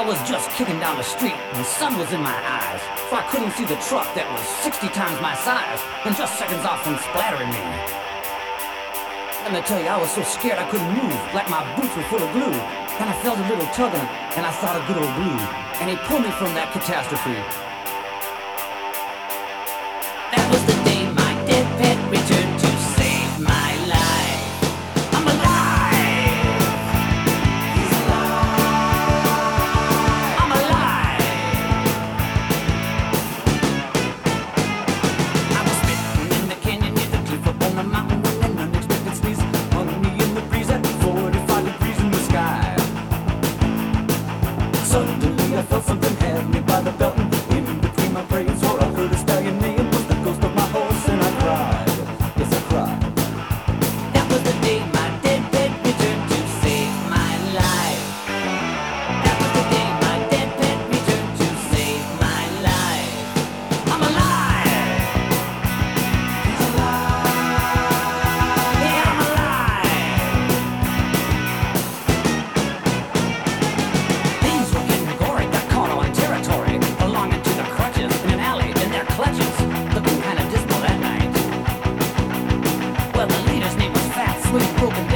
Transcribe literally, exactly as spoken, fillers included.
was just kicking down the street, and the sun was in my eyes, so I couldn't see the truck that was sixty times my size, and just seconds off from splattering me. Let me tell you, I was so scared I couldn't move, like my boots were full of glue. And I felt a little tugging, and I thought of good old Blue, and he pulled me from that catastrophe. That was the day my dead pet returned to save my life. I'm alive! He's alive! I'm alive! I was spitting in the canyon near the cliff up on the mountain when an unexpected sneeze hung me in the breeze at forty-five degrees in the sky. Suddenly I felt something have me by the belt and in between my braids, or I heard a stallion neigh. It was the ghost of my horse, and I cried. Yes, I cried. That was the day my dead pet returned to save my life. That was the day my dead pet returned to save my life. I'm alive. He's alive. Yeah, I'm alive. Things were getting gory, got caught on territory, belonging to the crutches in an alley in their clutches, looking kind of dismal that night. Well, the leader's name was Fats, when he broke it down.